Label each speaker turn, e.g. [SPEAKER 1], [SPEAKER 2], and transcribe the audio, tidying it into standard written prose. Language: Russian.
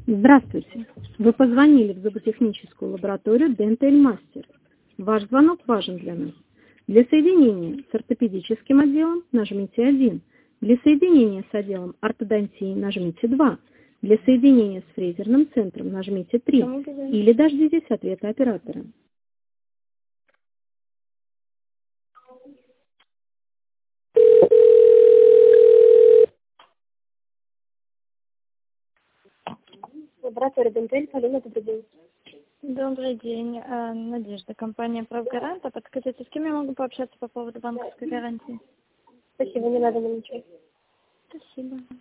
[SPEAKER 1] Здравствуйте. Вы позвонили в зуботехническую лабораторию Dental Master. Ваш звонок важен для нас. Для соединения с ортопедическим отделом нажмите 1. Для соединения с отделом ортодонтии нажмите 2. Для соединения с фрезерным центром нажмите 3. Или дождитесь ответа оператора. Лаборатория Dental, Полина, добрый день.
[SPEAKER 2] Добрый день, Надежда, компания «Правгарант». Подскажите, с кем я могу пообщаться по поводу банковской гарантии?
[SPEAKER 1] Спасибо, не надо нам ничего.
[SPEAKER 2] Спасибо.